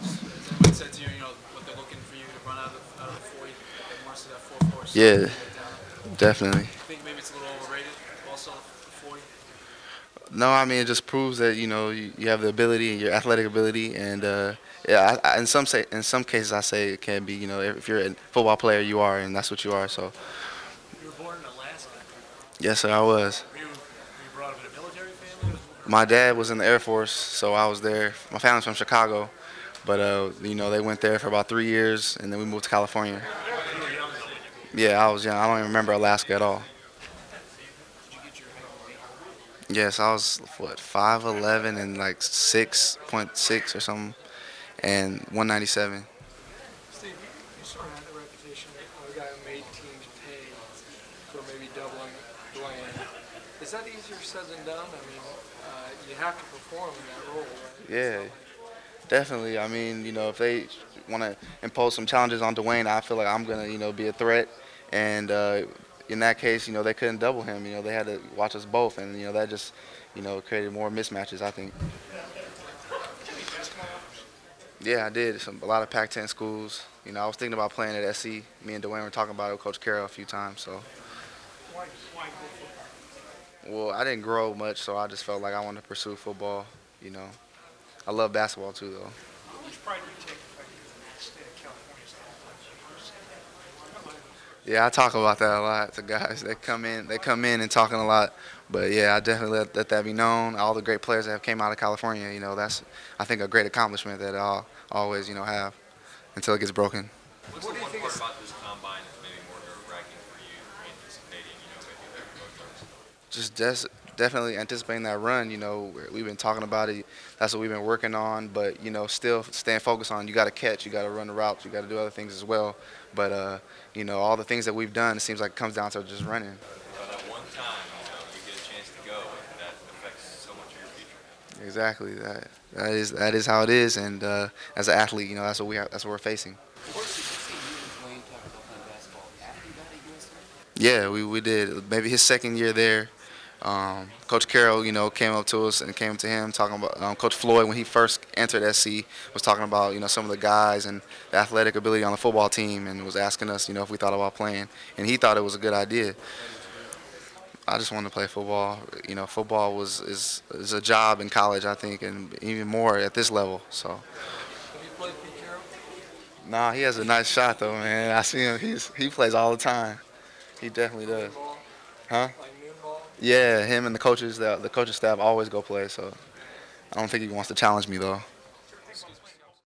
Has anybody said to you, what they're looking for you to run out of the 40? They want to see that 4.4 start Yeah, before you get down there. definitely. You think maybe it's a little overrated, also the 40? No, I mean it just proves that you have the ability and your athletic ability, and yeah, in some cases I say it can be if you're a football player you are, and that's what you are. So You were born in Alaska. yes, sir, I was. Were you brought up in a military family that was moving My around? dad was in the Air Force, so I was there. My family's from Chicago, but they went there for about 3 years, and then we moved to California. So you were young though. Yeah, I was young. I don't even remember Alaska at all. Did you get your height and weight? Yes, I was what 5'11" and like 6.6 or something, and 197. Steve, you sort of had the reputation of a guy who made teams pay for maybe doubling Dwayne. Is that easier said than done? I mean, you have to perform in that role, right? It's Yeah, not like definitely. I mean, if they want to impose some challenges on Dwayne, I feel like I'm gonna, be a threat. And in that case, they couldn't double him. They had to watch us both, and that just, created more mismatches. I think. did you have any basketball offers? Yeah, I did. A lot of Pac-10 schools. I was thinking about playing at SC. Me and Dwayne were talking about it with Coach Carroll a few times. So, Why go football? well, I didn't grow much, so I just felt like I wanted to pursue football. You know, I love basketball too, though. How much pride do you take the fact you're in the state of California standpoint? You say that. Yeah, I talk about that a lot to guys. They come in and talking a lot. But yeah, I definitely let that be known. All the great players that have came out of California, that's I think a great accomplishment that I'll always have until it gets broken. What's What the do you one think part is about this combine that's maybe more nerve-wracking for you, anticipating, maybe their approach? Just definitely anticipating that run. We've been talking about it. That's what we've been working on. But still staying focused on. You got to catch. You got to run the routes. You got to do other things as well. But all the things that we've done, it seems like it comes down to just running. But at one time, you get a chance to go, and that affects so much of your future. Exactly. That is how it is. And as an athlete, that's what we're facing. What's he you and Dwayne talk about playing basketball after you got at USC? Yeah, we did. Maybe his second year there. Coach Carroll, came up to us and came to him talking about Coach Floyd when he first entered SC was talking about some of the guys and the athletic ability on the football team and was asking us if we thought about playing and he thought it was a good idea. I just wanted to play football. Football is a job in college, I think, and even more at this level. So. have you played Pete Carroll? Nah, he has a nice shot though, man. I see him. He plays all the time. He definitely does. Noon ball? Huh? Like noon ball? Yeah, him and the coaches, the coaching staff always go play. So I don't think he wants to challenge me though.